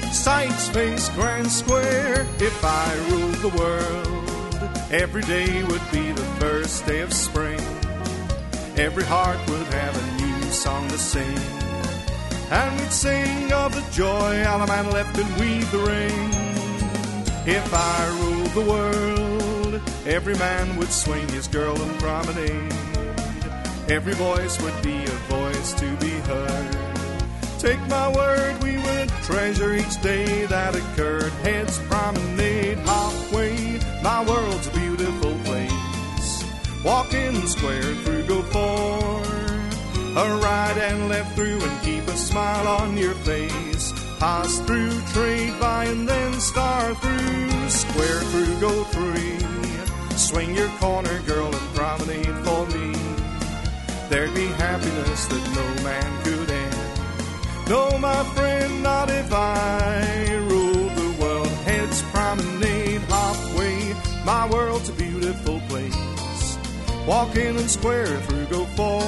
Sights face grand square. If I ruled the world, every day would be the first day of spring. Every heart would have a new song to sing, and we'd sing of the joy all a man left and weave the ring. If I ruled the world, every man would swing his girl and promenade. Every voice would be a voice to be heard. Take my word, we would treasure each day that occurred. Heads promenade halfway, my world's a beautiful place. Walk in square through, go for a right and left through, and keep a smile on your face. Pass through, trade by, and then star through. Square through, go three. Swing your corner, girl, and promenade for me. There'd be happiness that no man could end. No, my friend, not if I ruled the world. Heads promenade halfway, my world's a beautiful place. Walk in and square through, go for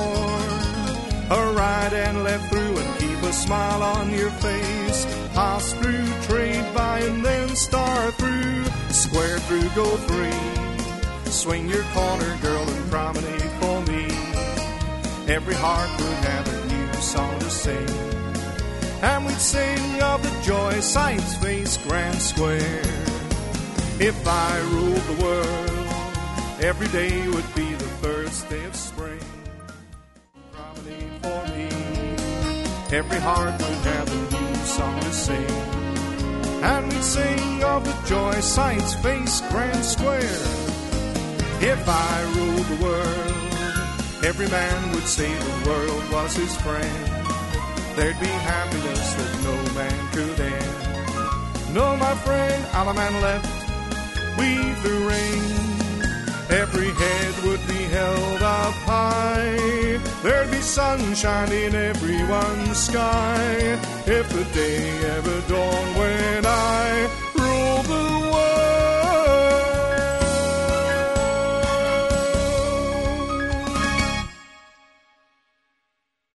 a right and left through, and keep a smile on your face. Pass through, trade by, and then star through. Square through, go three. Swing your corner, girl, and promenade for me. Every heart would have a new song to sing, and we'd sing of the joy, sights face grand square. If I ruled the world, every day would be the first day of spring. Promenade for me. Every heart would have a new song to sing, and we'd sing of the joy, sights face grand square. If I ruled the world, every man would say the world was his friend. There'd be happiness that no man could end. No, my friend, all a man left, weave the ring. Every head would be held up high. There'd be sunshine in everyone's sky. If the day ever dawned when I